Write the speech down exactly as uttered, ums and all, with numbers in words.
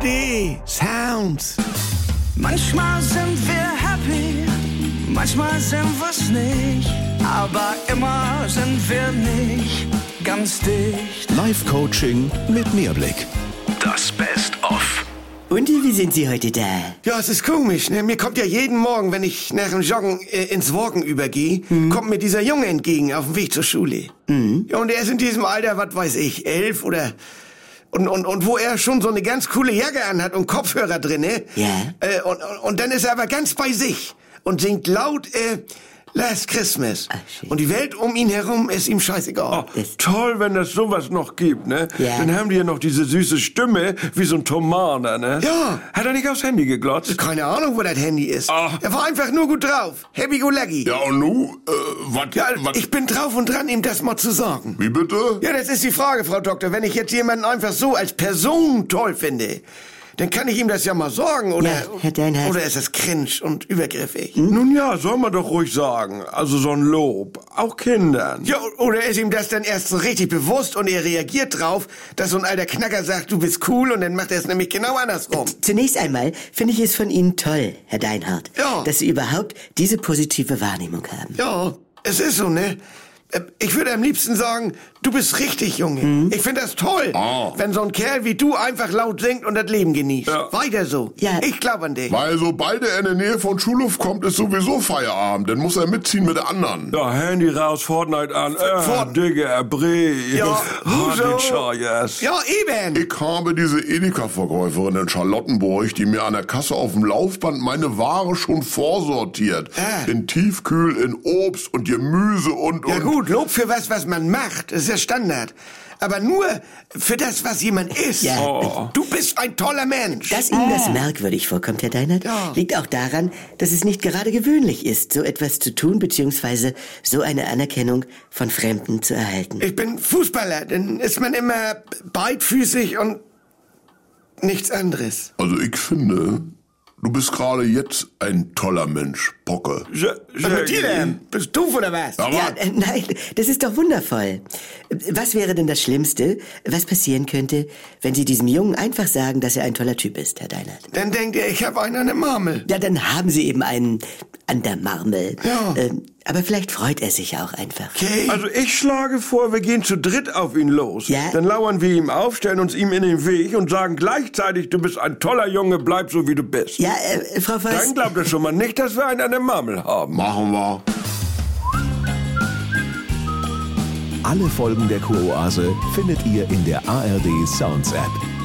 D Sounds. Manchmal sind wir happy, manchmal sind wir's nicht, aber immer sind wir nicht ganz dicht. Live-Coaching mit Mehrblick. Das Best-of. Und wie sind Sie heute da? Ja, es ist komisch, ne? Mir kommt ja jeden Morgen, wenn ich nach dem Joggen äh, ins Walken übergehe, mhm. kommt mir dieser Junge entgegen auf dem Weg zur Schule. Mhm. Ja, und er ist in diesem Alter, was weiß ich, elf oder... Und, und, und wo er schon so eine ganz coole Jacke anhat und Kopfhörer drin, ne? Ja. Äh, und, und dann ist er aber ganz bei sich und singt laut, äh, Last Christmas. Ach, schön. Und die Welt um ihn herum ist ihm scheißegal. Oh, toll, wenn es sowas noch gibt, ne? Ja. Dann haben die ja noch diese süße Stimme, wie so ein Tomaner, ne? Ja. Hat er nicht aufs Handy geglotzt? Keine Ahnung, wo das Handy ist. Ach. Er war einfach nur gut drauf. Happy go lucky. Ja, und nu? Äh, was? Ja, wat? ich bin drauf und dran, ihm das mal zu sagen. Wie bitte? Ja, das ist die Frage, Frau Doktor. Wenn ich jetzt jemanden einfach so als Person toll finde, dann kann ich ihm das ja mal sagen, oder? Ja, Herr Deinhardt. Oder ist das cringe und übergriffig? Hm? Nun ja, soll man doch ruhig sagen. Also so ein Lob. Auch Kindern. Ja, oder ist ihm das dann erst so richtig bewusst und er reagiert drauf, dass so ein alter Knacker sagt, du bist cool, und dann macht er es nämlich genau andersrum. Zunächst einmal finde ich es von Ihnen toll, Herr Deinhardt, Ja. dass Sie überhaupt diese positive Wahrnehmung haben. Ja, es ist so, ne? Ich würde am liebsten sagen, du bist richtig, Junge. Mhm. Ich finde das toll, Oh. wenn so ein Kerl wie du einfach laut singt und das Leben genießt. Ja. Weiter so. Ja. Ich glaube an dich. Weil sobald er in der Nähe von Schulhof kommt, ist sowieso Feierabend. Dann muss er mitziehen mit der anderen. Ja, Handy raus, Fortnite an. Äh, Fort- Digga, Bre. Ja, Huso. Yes. Ja, eben. Ich habe diese Edeka-Verkäuferin in Charlottenburg, die mir an der Kasse auf dem Laufband meine Ware schon vorsortiert. Ah. In Tiefkühl, in Obst und Gemüse und... Ja und gut, Lob für was, was man macht, das ist ja Standard. Aber nur für das, was jemand ist. Ja. Oh. Du bist ein toller Mensch. Dass Ihnen das merkwürdig vorkommt, Herr Deinhardt, Ja. liegt auch daran, dass es nicht gerade gewöhnlich ist, so etwas zu tun, beziehungsweise so eine Anerkennung von Fremden zu erhalten. Ich bin Fußballer, dann ist man immer beidfüßig und nichts anderes. Also ich finde, du bist gerade jetzt ein toller Mensch, Pocke. Sehr, Was sehr mit dir denn? Bist du oder was? Aber Ja, äh, nein, das ist doch wundervoll. Was wäre denn das Schlimmste, was passieren könnte, wenn Sie diesem Jungen einfach sagen, dass er ein toller Typ ist, Herr Deinhardt? Dann denkt er, ich habe einen an der Marmel. Ja, dann haben Sie eben einen an der Marmel. Ja. Ähm, aber vielleicht freut er sich ja auch einfach. Okay. Also ich schlage vor, wir gehen zu dritt auf ihn los. Ja. Dann lauern wir ihm auf, stellen uns ihm in den Weg und sagen gleichzeitig, du bist ein toller Junge, bleib so wie du bist. Ja, äh, Frau Voss. Dann glaubt er schon mal nicht, dass wir einen an der Marmel haben. machen wir. Alle Folgen der Kuroase findet ihr in der A R D Sounds App.